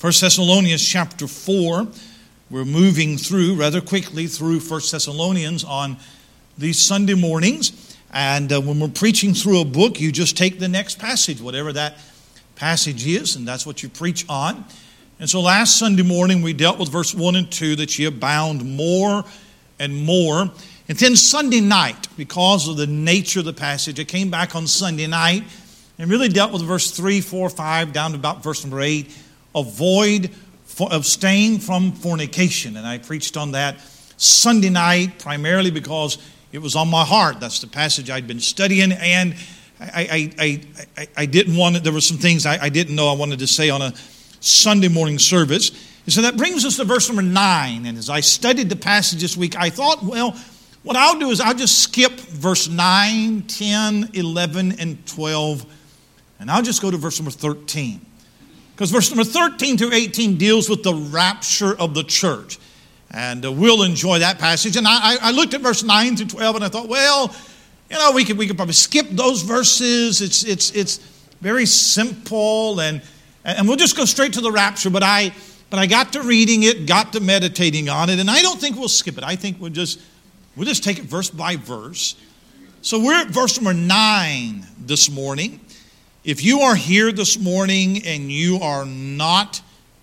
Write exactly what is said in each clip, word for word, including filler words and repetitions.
First Thessalonians chapter four. We're moving through rather quickly through First Thessalonians on these Sunday mornings. And uh, when we're preaching through a book, you just take the next passage, whatever that passage is, and that's what you preach on. And so last Sunday morning, we dealt with verse one and two, that ye abound more and more. And then Sunday night, because of the nature of the passage, I came back on Sunday night and really dealt with verse three, four, five, down to about verse number eight. Avoid, abstain from fornication. And I preached on that Sunday night, primarily because it was on my heart. That's the passage I'd been studying, and I, I, I, I, I didn't want to, there were some things I, I didn't know I wanted to say on a Sunday morning service. And so that brings us to verse number nine. And as I studied the passage this week, I thought, well, what I'll do is I'll just skip verse nine, ten, eleven, and twelve, and I'll just go to verse number thirteen. Because verse number thirteen through eighteen deals with the rapture of the church. And uh, we'll enjoy that passage. And I, I looked at verse nine through twelve, and I thought, well, you know, we could we could probably skip those verses. It's it's it's very simple, and and we'll just go straight to the rapture. But I but I got to reading it, got to meditating on it, and I don't think we'll skip it. I think we'll just we'll just take it verse by verse. So we're at verse number nine this morning. If you are here this morning and you are not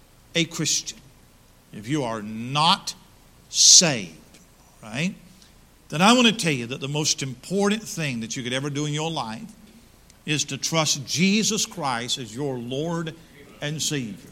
a Christian, if you are not saved, right, then I want to tell you that the most important thing that you could ever do in your life is to trust Jesus Christ as your Lord and Savior.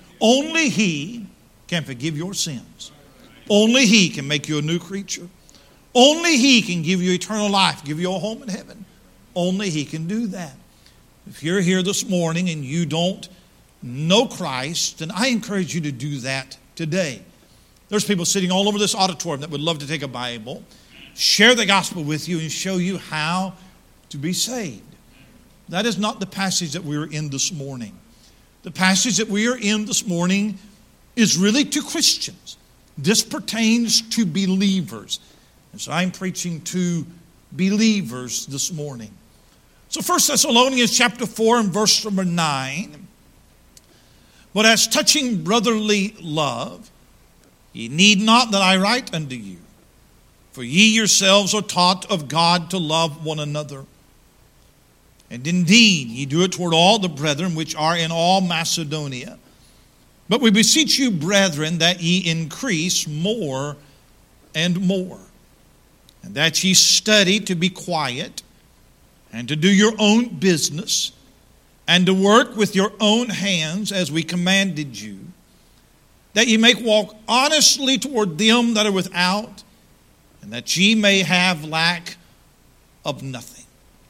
Only He can forgive your sins. Only He can make you a new creature. Only He can give you eternal life, give you a home in heaven. Only He can do that. If you're here this morning and you don't know Christ, then I encourage you to do that today. There's people sitting all over this auditorium that would love to take a Bible, share the gospel with you, and show you how to be saved. That is not the passage that we're in this morning. The passage that we are in this morning is really to Christians. This pertains to believers. And so I'm preaching to believers this morning. So First Thessalonians chapter four and verse number nine. But as touching brotherly love, ye need not that I write unto you. For ye yourselves are taught of God to love one another. And indeed, ye do it toward all the brethren which are in all Macedonia. But we beseech you, brethren, that ye increase more and more. And that ye study to be quiet, and to do your own business, and to work with your own hands as we commanded you, that ye may walk honestly toward them that are without, and that ye may have lack of nothing.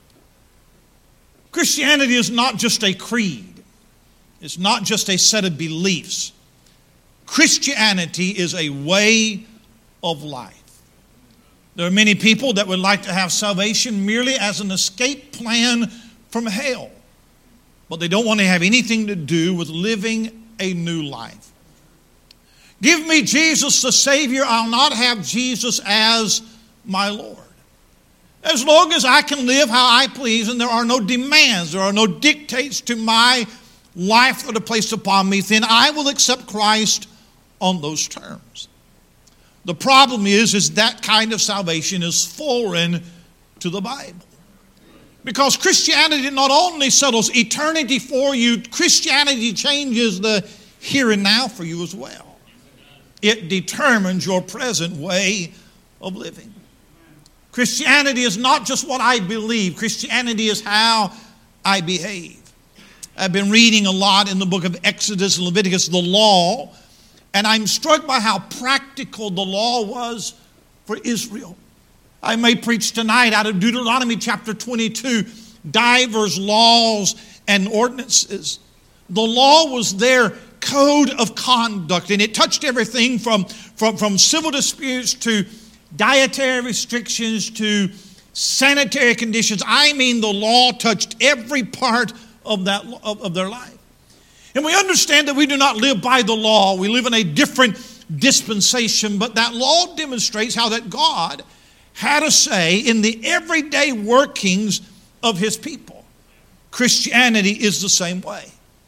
Christianity is not just a creed. It's not just a set of beliefs. Christianity is a way of life. There are many people that would like to have salvation merely as an escape plan from hell. But they don't want to have anything to do with living a new life. Give me Jesus the Savior. I'll not have Jesus as my Lord. As long as I can live how I please and there are no demands, there are no dictates to my life that are placed upon me, then I will accept Christ on those terms. The problem is, is that kind of salvation is foreign to the Bible. Because Christianity not only settles eternity for you, Christianity changes the here and now for you as well. It determines your present way of living. Christianity is not just what I believe. Christianity is how I behave. I've been reading a lot in the book of Exodus and Leviticus, the law, and I'm struck by how practical the law was for Israel. I may preach tonight out of Deuteronomy chapter twenty-two, divers laws and ordinances. The law was their code of conduct, and it touched everything from, from, from civil disputes to dietary restrictions to sanitary conditions. I mean, the law touched every part of that of, of their life. And we understand that we do not live by the law. We live in a different dispensation, but that law demonstrates how that God had a say in the everyday workings of His people. Christianity is the same way.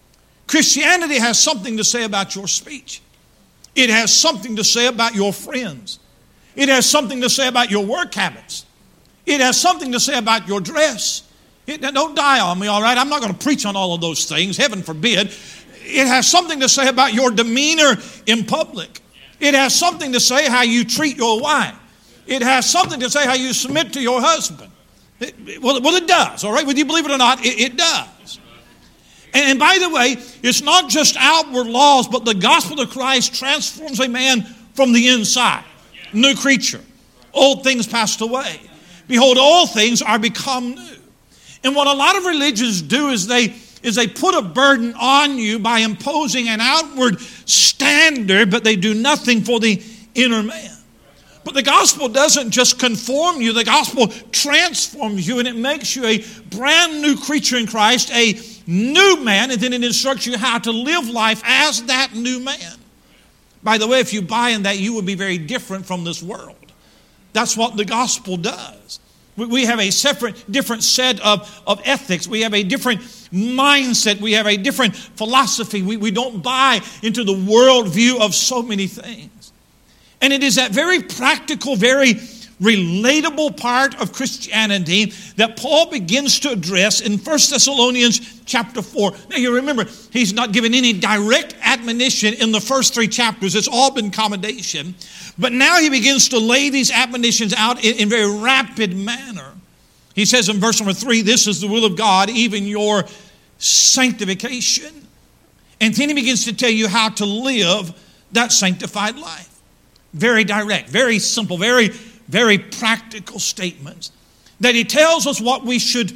Christianity has something to say about your speech. It has something to say about your friends. It has something to say about your work habits. It has something to say about your dress. It, don't die on me, all right? I'm not going to preach on all of those things, heaven forbid. It has something to say about your demeanor in public. It has something to say how you treat your wife. It has something to say how you submit to your husband. It, it, well, well, it does, all right? Whether you believe it or not, it, it does. And, and by the way, it's not just outward laws, but the gospel of Christ transforms a man from the inside. New creature. Old things passed away. Behold, all things are become new. And what a lot of religions do is they is they put a burden on you by imposing an outward standard, but they do nothing for the inner man. But the gospel doesn't just conform you. The gospel transforms you, and it makes you a brand new creature in Christ, a new man, and then it instructs you how to live life as that new man. By the way, if you buy in that, you will be very different from this world. That's what the gospel does. We have a separate, different set of, of ethics. We have a different mindset. We have a different philosophy. We, we don't buy into the worldview of so many things. And it is that very practical, very relatable part of Christianity that Paul begins to address in First Thessalonians chapter four. Now you remember, he's not given any direct admonition in the first three chapters. It's all been commendation. But now he begins to lay these admonitions out in, in very rapid manner. He says in verse number three, this is the will of God, even your sanctification. And then he begins to tell you how to live that sanctified life. Very direct, very simple, very, very practical statements. That he tells us what we should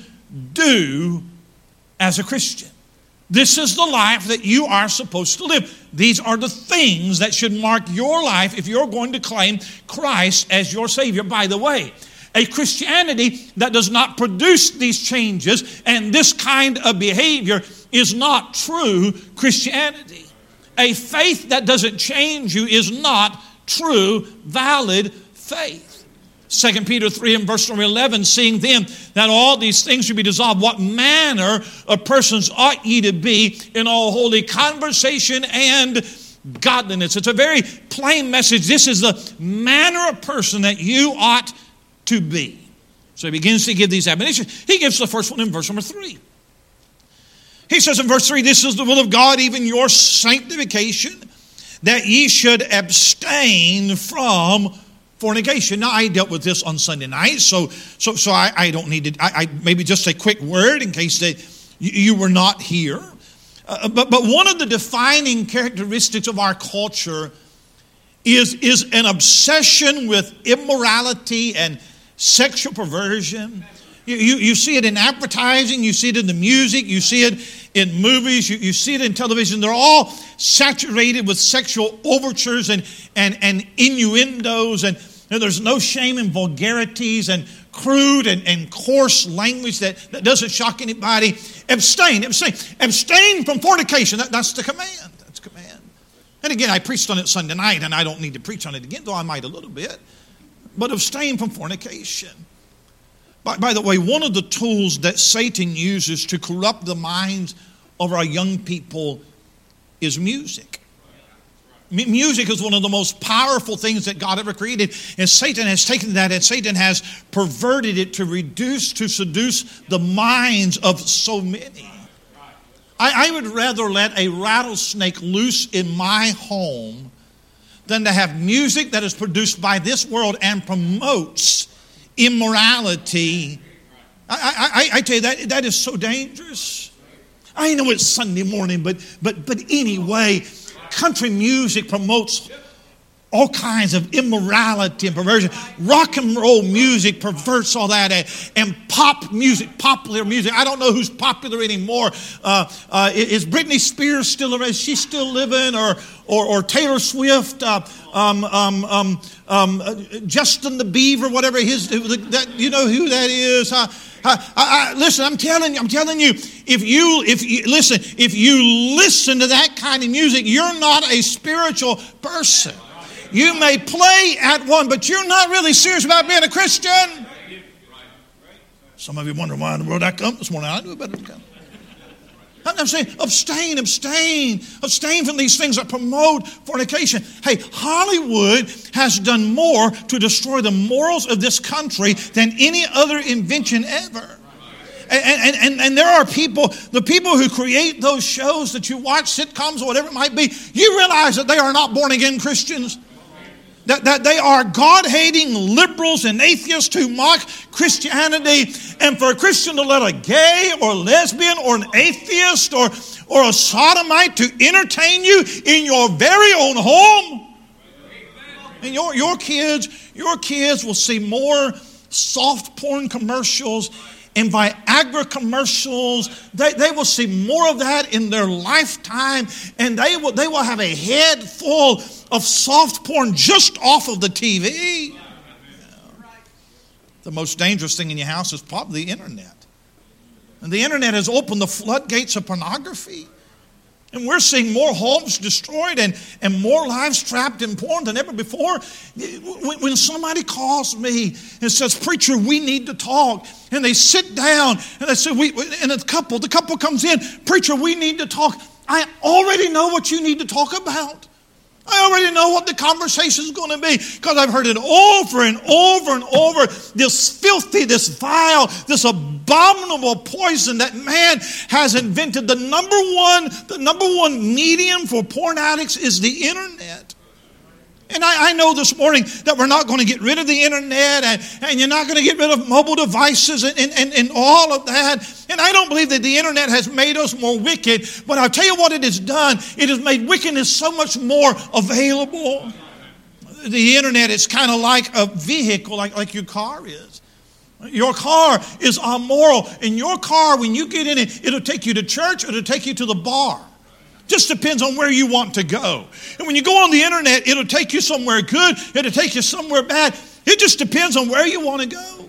do as a Christian. This is the life that you are supposed to live. These are the things that should mark your life if you're going to claim Christ as your Savior. By the way, a Christianity that does not produce these changes and this kind of behavior is not true Christianity. A faith that doesn't change you is not true, valid faith. Second Peter three and verse number eleven, seeing then that all these things should be dissolved, what manner of persons ought ye to be in all holy conversation and godliness. It's a very plain message. This is the manner of person that you ought to be. So he begins to give these admonitions. He gives the first one in verse number three. He says in verse three, this is the will of God, even your sanctification, that ye should abstain from fornication. Now, I dealt with this on Sunday night, so so so I, I don't need to, I, I maybe just a quick word in case they, you, you were not here. Uh, but, but one of the defining characteristics of our culture is, is an obsession with immorality and sexual perversion. You, you, you see it in advertising, you see it in the music, you see it in movies, you, you see it in television. They're all saturated with sexual overtures and, and, and innuendos, and, and there's no shame in vulgarities and crude and, and coarse language that, that doesn't shock anybody. Abstain, abstain, abstain from fornication. That, that's the command. That's the command. And again, I preached on it Sunday night, and I don't need to preach on it again, though I might a little bit. But abstain from fornication. By, by the way, one of the tools that Satan uses to corrupt the minds of our young people is music. M- music is one of the most powerful things that God ever created. And Satan has taken that and Satan has perverted it to reduce, to seduce the minds of so many. I, I would rather let a rattlesnake loose in my home than to have music that is produced by this world and promotes immorality. I, I, I tell you, that, that is so dangerous. I know it's Sunday morning, but but but anyway, country music promotes all kinds of immorality and perversion. Rock and roll music perverts all that. And pop music, popular music. I don't know who's popular anymore. Uh, uh, is Britney Spears still around? Is she still living? Or or, or Taylor Swift? Uh, um, um, um, um, uh, Justin the Beaver, whatever his, that, you know who that is. Uh, I, I, I, listen, I'm telling you, I'm telling you, if you, if you, listen, if you listen to that kind of music, you're not a spiritual person. You may play at one, but you're not really serious about being a Christian. Some of you wonder why in the world I come this morning. I knew better to come. I'm saying abstain, abstain, abstain from these things that promote fornication. Hey, Hollywood has done more to destroy the morals of this country than any other invention ever. And, and, and there are people, the people who create those shows that you watch, sitcoms or whatever it might be, you realize that they are not born-again Christians. That, that they are God-hating liberals and atheists who mock Christianity. And for a Christian to let a gay or lesbian or an atheist or, or a sodomite to entertain you in your very own home. And your, your kids, your kids will see more soft porn commercials and Viagra commercials. They, they will see more of that in their lifetime, and they will, they will have a head full of soft porn just off of the T V. Yeah. The most dangerous thing in your house is probably the internet. And the internet has opened the floodgates of pornography. And we're seeing more homes destroyed and, and more lives trapped in porn than ever before. When, when somebody calls me and says, "Preacher, we need to talk," and they sit down and they say, "We," and a couple, the couple comes in, "Preacher, we need to talk." I already know what you need to talk about. I already know what the conversation is going to be because I've heard it over and over and over. This filthy, this vile, this abominable poison that man has invented. The number one, the number one medium for porn addicts is the internet. And I, I know this morning that we're not going to get rid of the internet and, and you're not going to get rid of mobile devices and, and, and all of that. And I don't believe that the internet has made us more wicked. But I'll tell you what it has done. It has made wickedness so much more available. The internet is kind of like a vehicle, like, like your car is. Your car is amoral. In your car, when you get in it, it'll take you to church or it'll take you to the bar. Just depends on where you want to go. And when you go on the internet, it'll take you somewhere good. It'll take you somewhere bad. It just depends on where you want to go.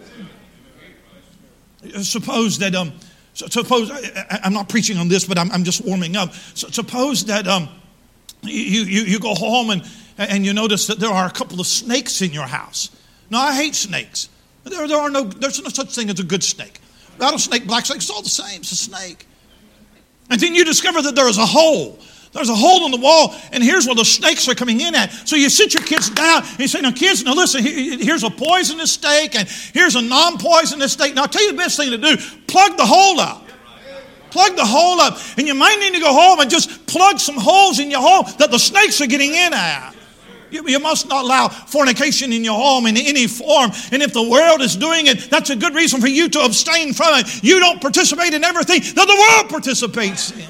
Suppose that, um, suppose, I, I'm not preaching on this, but I'm, I'm just warming up. So, suppose that um, you, you, you go home and, and you notice that there are a couple of snakes in your house. Now, I hate snakes. There, there are no, there's no such thing as a good snake. Rattlesnake, black snake, it's all the same. It's a snake. And then you discover that there is a hole. There's a hole in the wall, and here's where the snakes are coming in at. So you sit your kids down, and you say, "Now, kids, now listen, here's a poisonous snake, and here's a non-poisonous snake. Now, I'll tell you the best thing to do. Plug the hole up. Plug the hole up. And you might need to go home and just plug some holes in your home that the snakes are getting in at. You, you must not allow fornication in your home in any form. And if the world is doing it, that's a good reason for you to abstain from it. You don't participate in everything that the world participates in.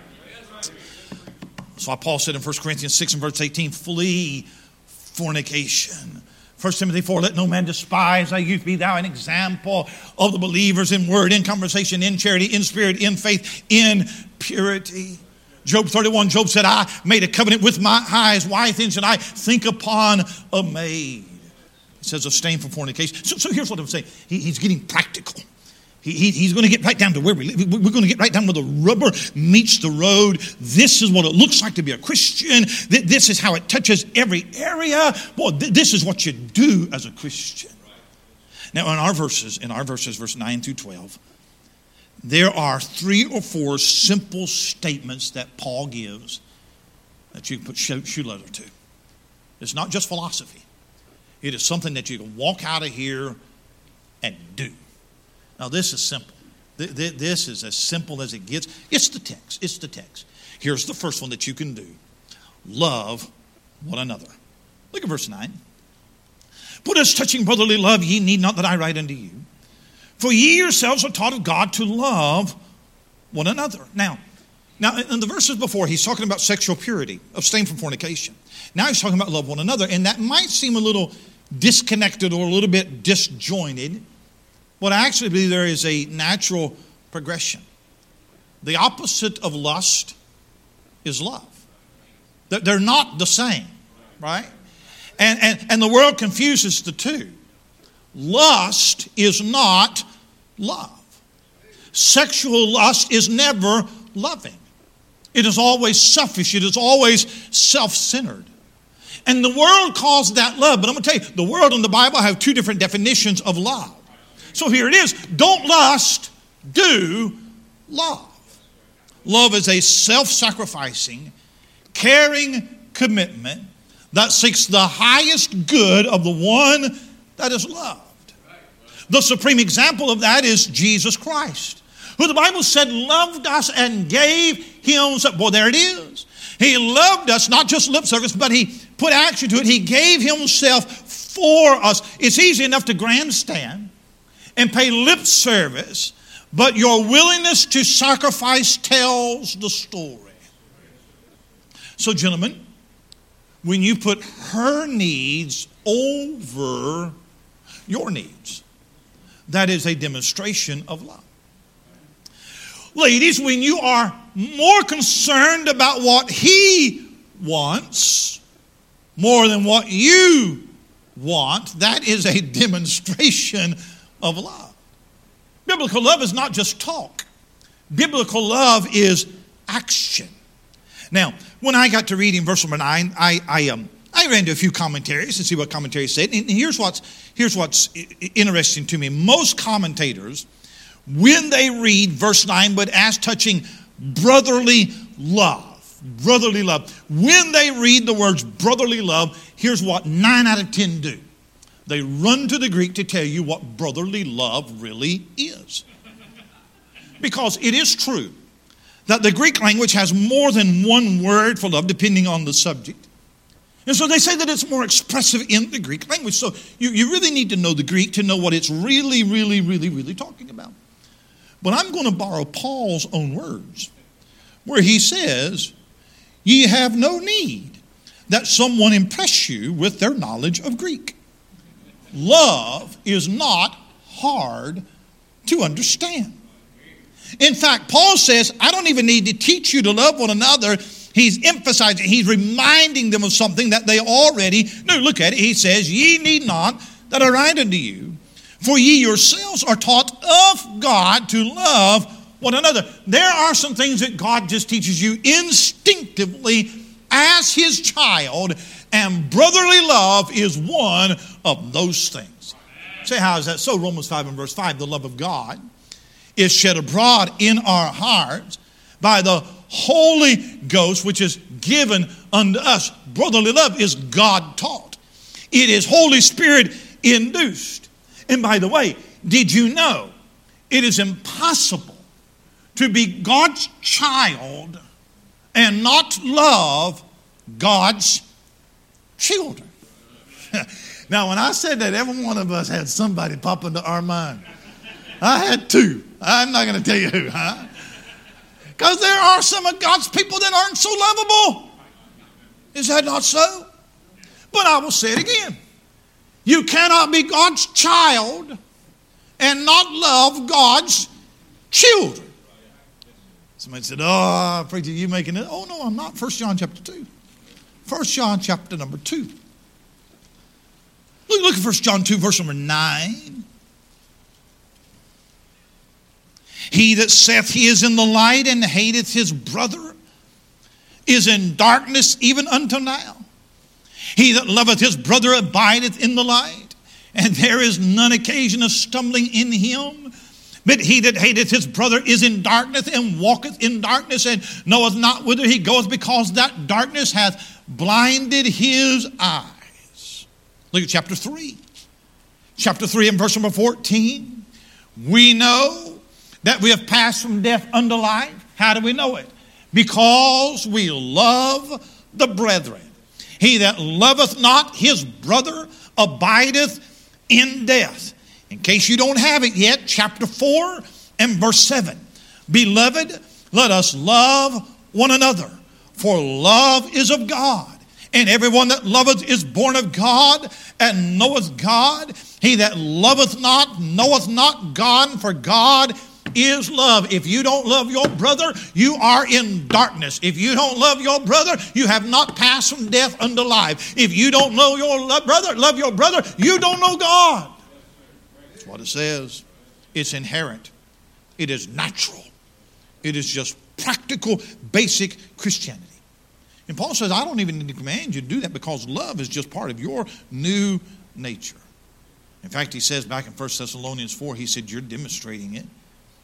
That's why Paul said in First Corinthians six and verse eighteen, "Flee fornication." First Timothy four, "Let no man despise thy youth. Be thou an example of the believers in word, in conversation, in charity, in spirit, in faith, in purity." Job thirty-one, Job said, "I made a covenant with my eyes. Why then should I think upon a maid?" He says, abstain from fornication. So, so here's what I'm saying. He, he's getting practical. He, he, he's going to get right down to where we live. We're going to get right down where the rubber meets the road. This is what it looks like to be a Christian. This is how it touches every area. Boy, this is what you do as a Christian. Now, in our verses, in our verses, verse nine through twelve, there are three or four simple statements that Paul gives that you can put shoe leather to. It's not just philosophy. It is something that you can walk out of here and do. Now, this is simple. This is as simple as it gets. It's the text. It's the text. Here's the first one that you can do. Love one another. Look at verse nine. "But as touching brotherly love, ye need not that I write unto you. For ye yourselves are taught of God to love one another." Now, now in the verses before, he's talking about sexual purity, abstain from fornication. Now he's talking about love one another. And that might seem a little disconnected or a little bit disjointed. But I actually believe there is a natural progression. The opposite of lust is love. They're not the same, right? And, and, and the world confuses the two. Lust is not love. Sexual lust is never loving. It is always selfish. It is always self-centered. And the world calls that love. But I'm going to tell you, the world and the Bible have two different definitions of love. So here it is. Don't lust, do love. Love is a self-sacrificing, caring commitment that seeks the highest good of the one that is loved. The supreme example of that is Jesus Christ, who the Bible said loved us and gave himself. Well, there it is. He loved us, not just lip service, but he put action to it. He gave himself for us. It's easy enough to grandstand and pay lip service, but your willingness to sacrifice tells the story. So, gentlemen, when you put her needs over your needs, that is a demonstration of love. Ladies, when you are more concerned about what he wants more than what you want, that is a demonstration of love. Biblical love is not just talk. Biblical love is action. Now, when I got to reading verse number nine, I, I um I ran to a few commentaries to see what commentaries said. And here's what's, here's what's interesting to me. Most commentators, when they read verse nine, but as touching brotherly love, brotherly love, when they read the words brotherly love, here's what nine out of ten do. They run to the Greek to tell you what brotherly love really is. Because it is true that the Greek language has more than one word for love, depending on the subject. And so they say that it's more expressive in the Greek language. So you, you really need to know the Greek to know what it's really, really, really, really talking about. But I'm going to borrow Paul's own words, where he says, ye have no need that someone impress you with their knowledge of Greek. Love is not hard to understand. In fact, Paul says, I don't even need to teach you to love one another. He's emphasizing, he's reminding them of something that they already knew. Look at it. He says, ye need not that I write unto you, for ye yourselves are taught of God to love one another. There are some things that God just teaches you instinctively as his child, and brotherly love is one of those things. Say, how is that so? Romans five and verse five, the love of God is shed abroad in our hearts by the Holy Ghost, which is given unto us. Brotherly love is God taught. It is Holy Spirit induced. And by the way, did you know it is impossible to be God's child and not love God's children? Now, when I said that, every one of us had somebody pop into our mind. I had two. I'm not going to tell you who, huh? Because there are some of God's people that aren't so lovable. Is that not so? But I will say it again. You cannot be God's child and not love God's children. Somebody said, oh, preacher, you making it? Oh, no, I'm not. First John chapter two. First John chapter number two. Look, look at First John two, verse number nine. He that saith he is in the light and hateth his brother is in darkness even until now. He that loveth his brother abideth in the light, and there is none occasion of stumbling in him. But he that hateth his brother is in darkness and walketh in darkness and knoweth not whither he goeth, because that darkness hath blinded his eyes. Look at chapter three. Chapter three and verse number fourteen. We know that we have passed from death unto life. How do we know it? Because we love the brethren. He that loveth not his brother abideth in death. In case you don't have it yet, chapter four and verse seven. Beloved, let us love one another, for love is of God. And everyone that loveth is born of God and knoweth God. He that loveth not knoweth not God, for God is love. If you don't love your brother, you are in darkness. If you don't love your brother, you have not passed from death unto life. If you don't know your love brother, love your brother, you don't know God. That's what it says. It's inherent. It is natural. It is just practical, basic Christianity. And Paul says, I don't even need to command you to do that, because love is just part of your new nature. In fact, he says back in First Thessalonians four, he said, you're demonstrating it.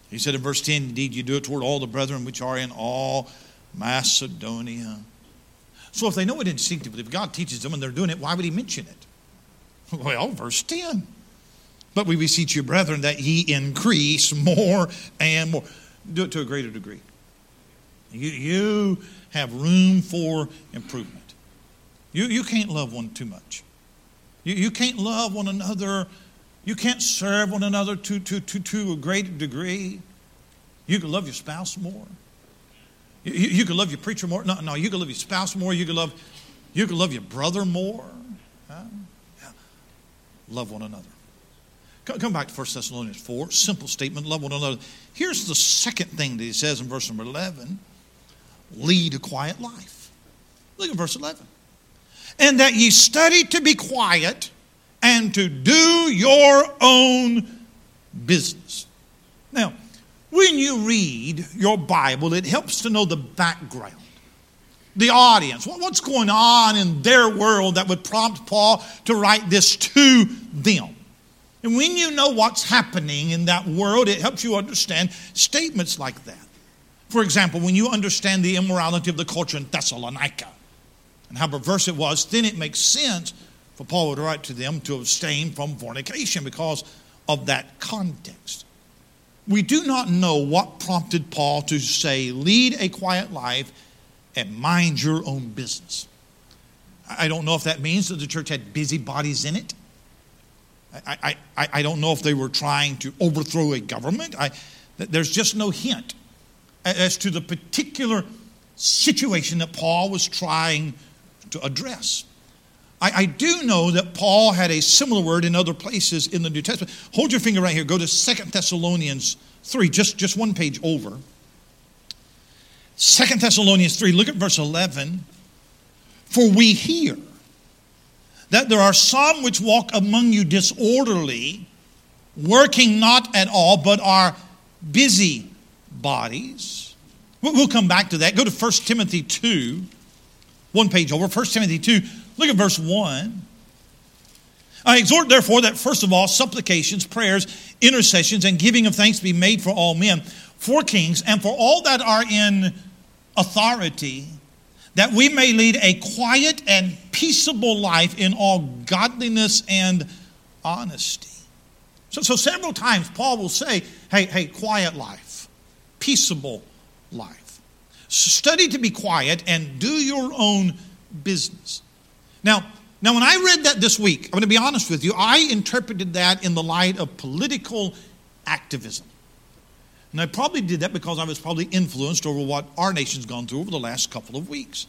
He said in verse ten, indeed you do it toward all the brethren which are in all Macedonia. So if they know it instinctively, if God teaches them and they're doing it, why would he mention it? Well, verse ten. But we beseech you, brethren, that ye increase more and more. Do it to a greater degree. You, you have room for improvement. You, you can't love one too much. You, you can't love one another. You can't serve one another to, to, to, to a great degree. You can love your spouse more. You, you, you can love your preacher more. No, no, you can love your spouse more. You can love, you can love your brother more. Huh? Yeah. Love one another. Come back to First Thessalonians four. Simple statement, love one another. Here's the second thing that he says in verse number eleven. Lead a quiet life. Look at verse eleven. And that ye study to be quiet and to do your own business. Now, when you read your Bible, it helps to know the background, the audience, what's going on in their world that would prompt Paul to write this to them. And when you know what's happening in that world, it helps you understand statements like that. For example, when you understand the immorality of the culture in Thessalonica and how perverse it was, then it makes sense for Paul to write to them to abstain from fornication because of that context. We do not know what prompted Paul to say, lead a quiet life and mind your own business. I don't know if that means that the church had busybodies in it. I, I, I don't know if they were trying to overthrow a government. I, there's just no hint as to the particular situation that Paul was trying to address. I, I do know that Paul had a similar word in other places in the New Testament. Hold your finger right here. Go to Second Thessalonians three, just, just one page over. Second Thessalonians three, look at verse eleven. For we hear that there are some which walk among you disorderly, working not at all, but are busy bodies. We'll come back to that. Go to First Timothy two, one page over. First Timothy two, look at verse one. I exhort, therefore, that first of all, supplications, prayers, intercessions, and giving of thanks be made for all men, for kings, and for all that are in authority, that we may lead a quiet and peaceable life in all godliness and honesty. So, so several times Paul will say, hey, hey, quiet life, peaceable life. Study to be quiet and do your own business. Now, now when I read that this week, I'm going to be honest with you, I interpreted that in the light of political activism. And I probably did that because I was probably influenced over what our nation's gone through over the last couple of weeks.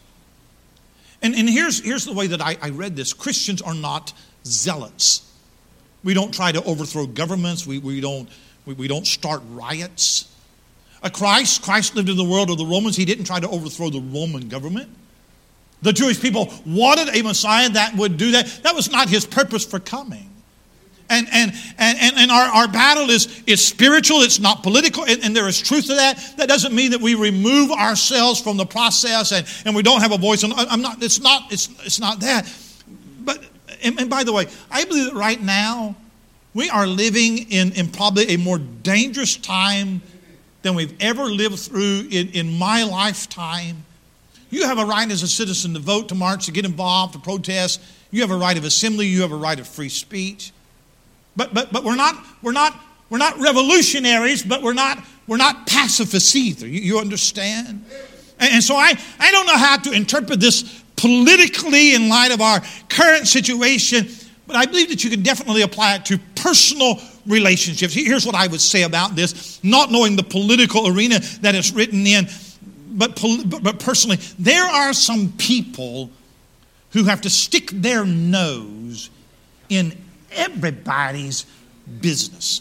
And, and here's, here's the way that I, I read this. Christians are not zealots. We don't try to overthrow governments. We, we, don't, we, we don't start riots. A Christ, Christ lived in the world of the Romans. He didn't try to overthrow the Roman government. The Jewish people wanted a Messiah that would do that. That was not his purpose for coming. And and and and our, our battle is, is spiritual, it's not political, and, and there is truth to that. That doesn't mean that we remove ourselves from the process and, and we don't have a voice. I'm not, it's not, it's it's not that. But and, and by the way, I believe that right now we are living in, in probably a more dangerous time than we've ever lived through in, in my lifetime. You have a right as a citizen to vote, to march, to get involved, to protest. You have a right of assembly, you have a right of free speech. But but but we're not we're not we're not revolutionaries, but we're not we're not pacifists either. You, you understand? And, and so I, I don't know how to interpret this politically in light of our current situation, but I believe that you can definitely apply it to personal relationships. Here's what I would say about this, not knowing the political arena that it's written in, but but, but personally, there are some people who have to stick their nose in everybody's business.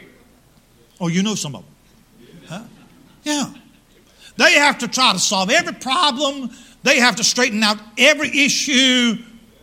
Oh, you know some of them. Huh? Yeah. They have to try to solve every problem. They have to straighten out every issue.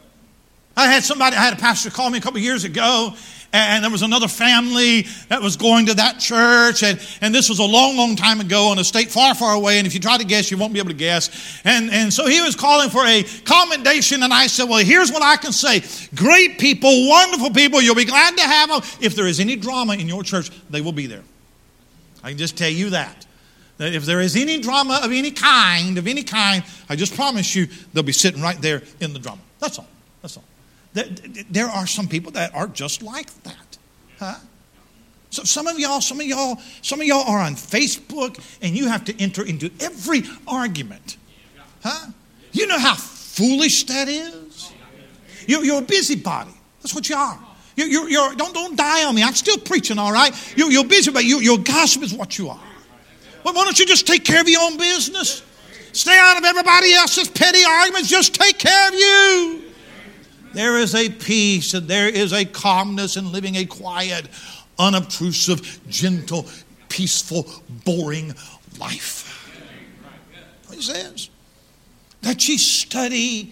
I had somebody, I had a pastor call me a couple years ago, and there was another family that was going to that church, and, and this was a long, long time ago in a state far, far away, and if you try to guess, you won't be able to guess. And, and so he was calling for a commendation, and I said, well, here's what I can say. Great people, wonderful people, you'll be glad to have them. If there is any drama in your church, they will be there. I can just tell you that. That if there is any drama of any kind, of any kind, I just promise you they'll be sitting right there in the drama. That's all. That's all. There are some people that are just like that. Huh? So some of y'all, some of y'all, some of y'all are on Facebook and you have to enter into every argument. Huh? You know how foolish that is? You're, you're a busybody. That's what you are. You're, you're, you're, don't, don't die on me. I'm still preaching, all right? You're, you're busy, but you, your gossip is what you are. Well, why don't you just take care of your own business? Stay out of everybody else's petty arguments. Just take care of you. There is a peace and there is a calmness in living a quiet, unobtrusive, gentle, peaceful, boring life. What he says. That ye study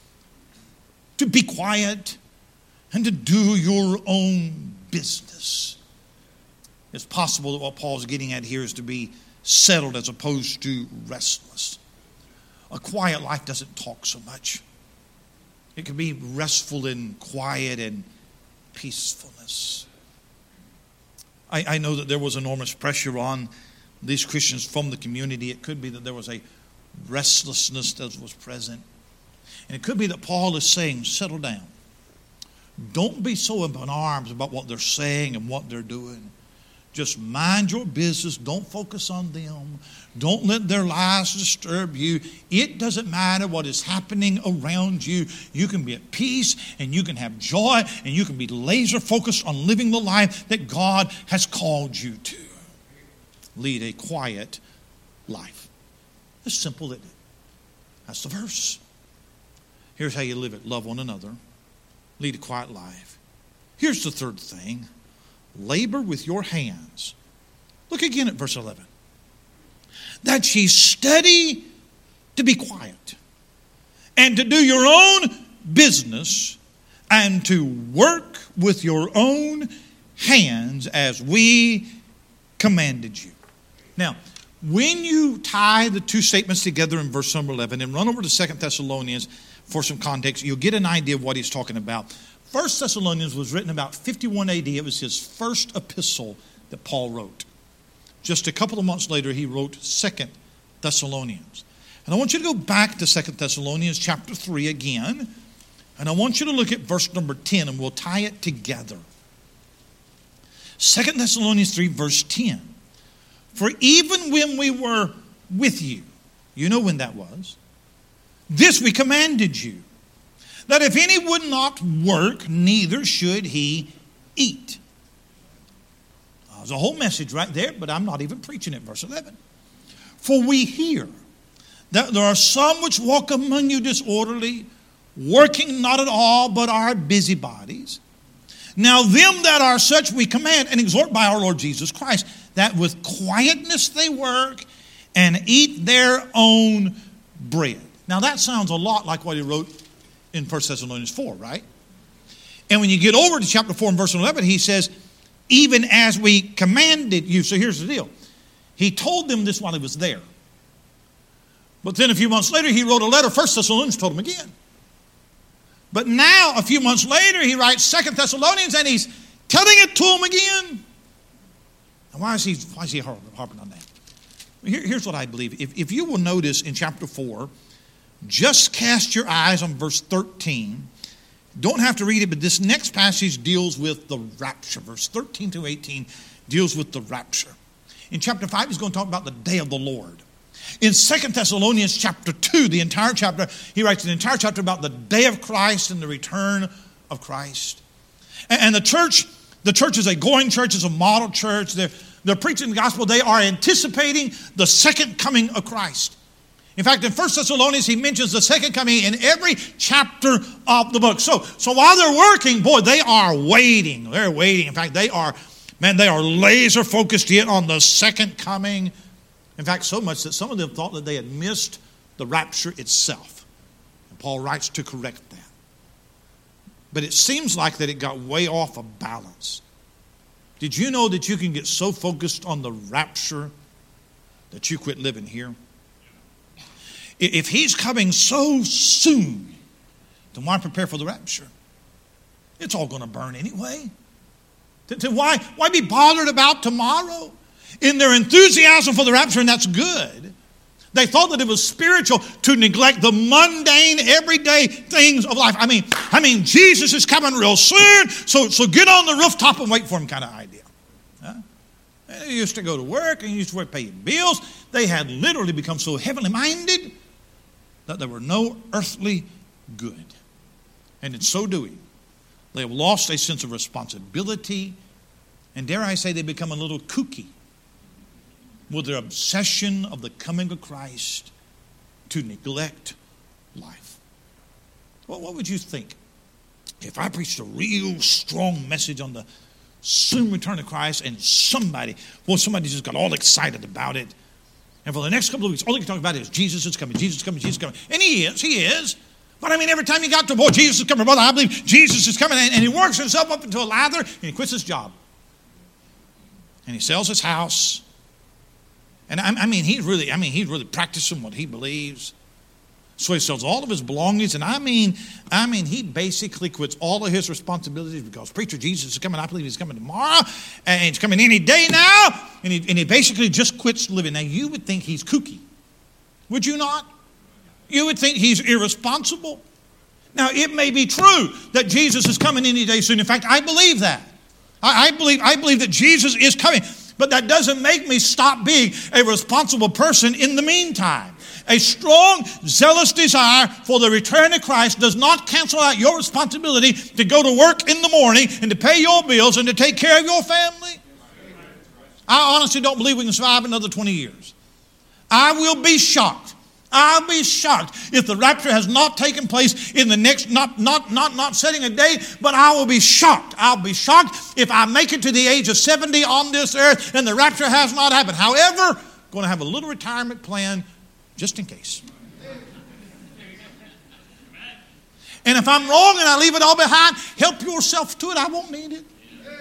to be quiet and to do your own business. It's possible that what Paul's getting at here is to be settled as opposed to restless. A quiet life doesn't talk so much. It can be restful and quiet and peacefulness. I, I know that there was enormous pressure on these Christians from the community. It could be that there was a restlessness that was present. And it could be that Paul is saying, settle down. Don't be so up in arms about what they're saying and what they're doing. Just mind your business. Don't focus on them. Don't let their lives disturb you. It doesn't matter what is happening around you. You can be at peace and you can have joy and you can be laser focused on living the life that God has called you to. Lead a quiet life. It's simple, isn't it? That's the verse. Here's how you live it. Love one another. Lead a quiet life. Here's the third thing. Labor with your hands. Look again at verse eleven. That ye study to be quiet and to do your own business and to work with your own hands as we commanded you. Now, when you tie the two statements together in verse number eleven and run over to Second Thessalonians for some context, you'll get an idea of what he's talking about. First Thessalonians was written about fifty-one A D. It was his first epistle that Paul wrote. Just a couple of months later, he wrote Second Thessalonians. And I want you to go back to Second Thessalonians chapter three again. And I want you to look at verse number ten, and we'll tie it together. Second Thessalonians three, verse ten. For even when we were with you, you know when that was, this we commanded you, that if any would not work, neither should he eat. There's a whole message right there, but I'm not even preaching it. Verse eleven. For we hear that there are some which walk among you disorderly, working not at all, but are busybodies. Now them that are such we command and exhort by our Lord Jesus Christ, that with quietness they work and eat their own bread. Now that sounds a lot like what he wrote in First Thessalonians four, right? And when you get over to chapter four and verse eleven, he says, even as we commanded you. So here's the deal. He told them this while he was there. But then a few months later, he wrote a letter. First Thessalonians told him again. But now, a few months later, he writes Second Thessalonians, and he's telling it to them again. And why is he, why is he harping on that? Here, here's what I believe. If, if you will notice in chapter four, just cast your eyes on verse thirteen. Don't have to read it, but this next passage deals with the rapture. Verse thirteen to eighteen deals with the rapture. In chapter five, he's going to talk about the day of the Lord. In Second Thessalonians chapter two, the entire chapter, he writes an entire chapter about the day of Christ and the return of Christ. And, and the church, the church is a going church, is a model church. They're, they're preaching the gospel. They are anticipating the second coming of Christ. In fact, in First Thessalonians, he mentions the second coming in every chapter of the book. So, so while they're working, boy, they are waiting. They're waiting. In fact, they are, man, they are laser focused yet on the second coming. In fact, so much that some of them thought that they had missed the rapture itself. And Paul writes to correct that. But it seems like that it got way off of balance. Did you know that you can get so focused on the rapture that you quit living here? If he's coming so soon, then why prepare for the rapture? It's all going to burn anyway. Then why, why be bothered about tomorrow? in their enthusiasm for the rapture, and that's good. They thought that it was spiritual to neglect the mundane, everyday things of life. I mean, I mean, Jesus is coming real soon, so, so get on the rooftop and wait for him kind of idea. Huh? They used to go to work and used to work paying bills. They had literally become so heavenly minded that there were no earthly good. And in so doing, they have lost a sense of responsibility, and dare I say, they become a little kooky with their obsession of the coming of Christ to neglect life. Well, what would you think if I preached a real strong message on the soon return of Christ, and somebody, well, somebody just got all excited about it, and for the next couple of weeks, all they can talk about is Jesus is coming, Jesus is coming, Jesus is coming. And he is, he is. But I mean, every time you got to, boy, Jesus is coming, brother, I believe Jesus is coming. And, and he works himself up into a lather, and he quits his job. And he sells his house. And I, I mean, he's really, I mean, he's really practicing what he believes. So he sells all of his belongings. And I mean, I mean, he basically quits all of his responsibilities because preacher Jesus is coming. I believe he's coming tomorrow. And he's coming any day now. And he, and he basically just quits living. Now, you would think he's kooky. Would you not? You would think he's irresponsible. Now, it may be true that Jesus is coming any day soon. In fact, I believe that. I, I believe, I believe that Jesus is coming. But that doesn't make me stop being a responsible person in the meantime. A strong, zealous desire for the return of Christ does not cancel out your responsibility to go to work in the morning and to pay your bills and to take care of your family. I honestly don't believe we can survive another twenty years. I will be shocked. I'll be shocked if the rapture has not taken place in the next, not, not, not, not setting a date, but I will be shocked. I'll be shocked if I make it to the age of seventy on this earth and the rapture has not happened. However, I'm going to have a little retirement plan just in case. And if I'm wrong and I leave it all behind, help yourself to it. I won't need it.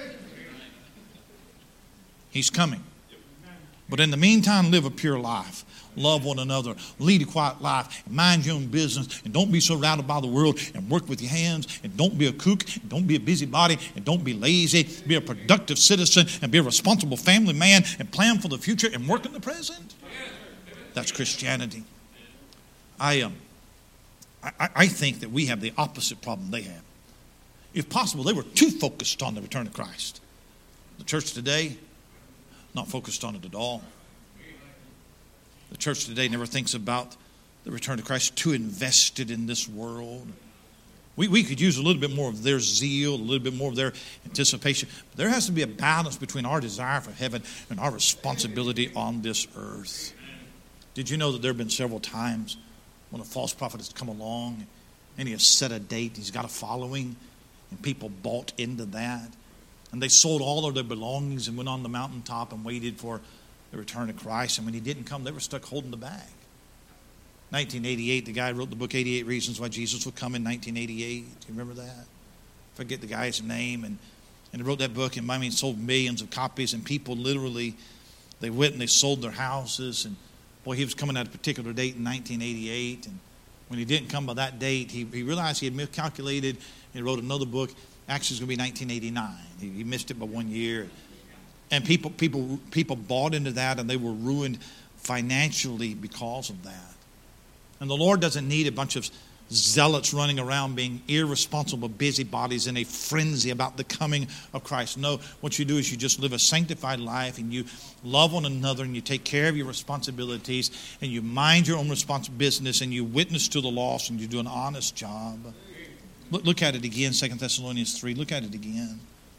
He's coming. But in the meantime, live a pure life. Love one another. Lead a quiet life. Mind your own business. And don't be surrounded by the world. And work with your hands. And don't be a kook. And don't be a busybody. And don't be lazy. Be a productive citizen. And be a responsible family man. And plan for the future. And work in the present. That's Christianity. I, um, I, I think that we have the opposite problem they have. If possible, they were too focused on the return of Christ. The church today, not focused on it at all. The church today never thinks about the return of Christ, too invested in this world. We, we could use a little bit more of their zeal, a little bit more of their anticipation. But there has to be a balance between our desire for heaven and our responsibility on this earth. Did you know that there have been several times when a false prophet has come along and he has set a date, he's got a following, and people bought into that. And they sold all of their belongings and went on the mountaintop and waited for the return of Christ. And when he didn't come, they were stuck holding the bag. nineteen eighty-eight, the guy wrote the book eighty-eight Reasons Why Jesus Will Come in nineteen eighty-eight. Do you remember that? Forget the guy's name. And, and he wrote that book and I mean sold millions of copies. And people literally, they went and they sold their houses. And boy, he was coming at a particular date in nineteen eighty-eight. And when he didn't come by that date, he, he realized he had miscalculated. He wrote another book. Actually, it's going to be nineteen eighty-nine. He, he missed it by one year. And people, people, people bought into that, and they were ruined financially because of that. And the Lord doesn't need a bunch of zealots running around being irresponsible busybodies in a frenzy about the coming of Christ. No, what you do is you just live a sanctified life, and you love one another, and you take care of your responsibilities, and you mind your own responsible business, and you witness to the lost, and you do an honest job. Look, look at it again, Second Thessalonians three. Look at it again.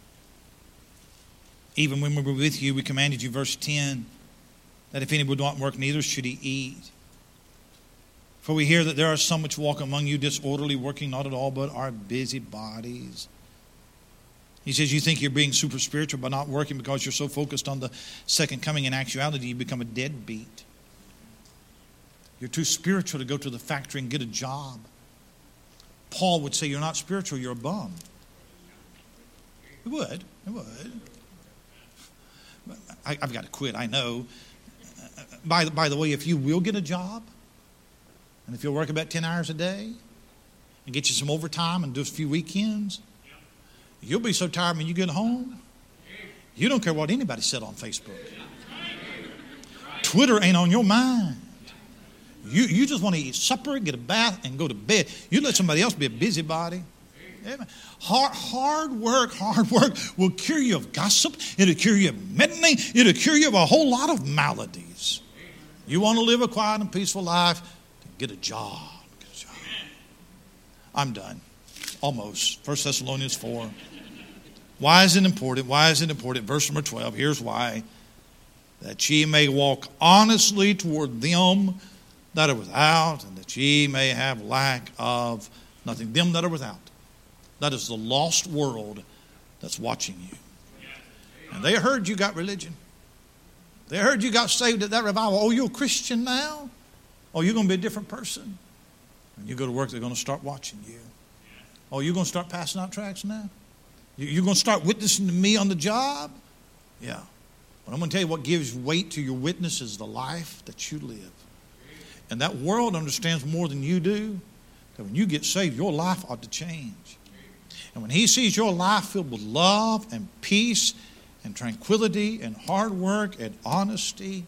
Even when we were with you, we commanded you, verse ten, that if any would not work, neither should he eat. For we hear that there are some which walk among you disorderly, working not at all, but are busybodies. He says, you think you're being super spiritual by not working because you're so focused on the second coming. In actuality, you become a deadbeat. You're too spiritual to go to the factory and get a job. Paul would say, you're not spiritual, you're a bum. He would. He would. I, I've got to quit, I know. By, by the way, if you will get a job, and if you'll work about ten hours a day, and get you some overtime and do a few weekends, you'll be so tired when you get home, you don't care what anybody said on Facebook. Twitter ain't on your mind. You, you just want to eat supper, get a bath, and go to bed. You let somebody else be a busybody. Amen. Hard, hard work, hard work will cure you of gossip. It'll cure you of meddling. It'll cure you of a whole lot of maladies. You want to live a quiet and peaceful life? Get a job. Get a job. I'm done. Almost. First Thessalonians four. Why is it important? Why is it important? Verse number twelve. Here's why. That ye may walk honestly toward them that are without, and that ye may have lack of nothing. Them that are without. That is the lost world that's watching you. And they heard you got religion. They heard you got saved at that revival. Oh, you're a Christian now? Oh, you're going to be a different person. When you go to work, they're going to start watching you. Oh, you're going to start passing out tracts now? You're going to start witnessing to me on the job? Yeah. But I'm going to tell you what gives weight to your witness is the life that you live. And that world understands more than you do that when you get saved, your life ought to change. And when he sees your life filled with love and peace and tranquility and hard work and honesty,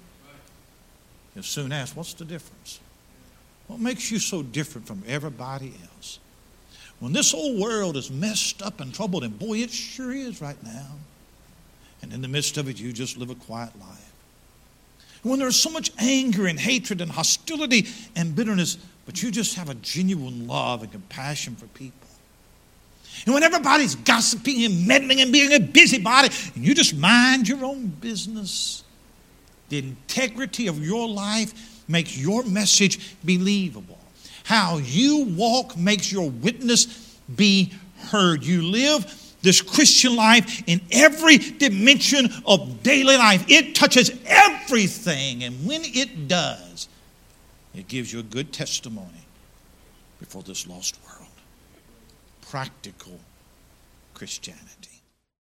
he'll soon ask, what's the difference? What makes you so different from everybody else? When this whole world is messed up and troubled, and boy, it sure is right now. And in the midst of it, you just live a quiet life. And when there's so much anger and hatred and hostility and bitterness, but you just have a genuine love and compassion for people. And when everybody's gossiping and meddling and being a busybody, and you just mind your own business, the integrity of your life makes your message believable. How you walk makes your witness be heard. You live this Christian life in every dimension of daily life. It touches everything. And when it does, it gives you a good testimony before this lost world. Practical Christianity.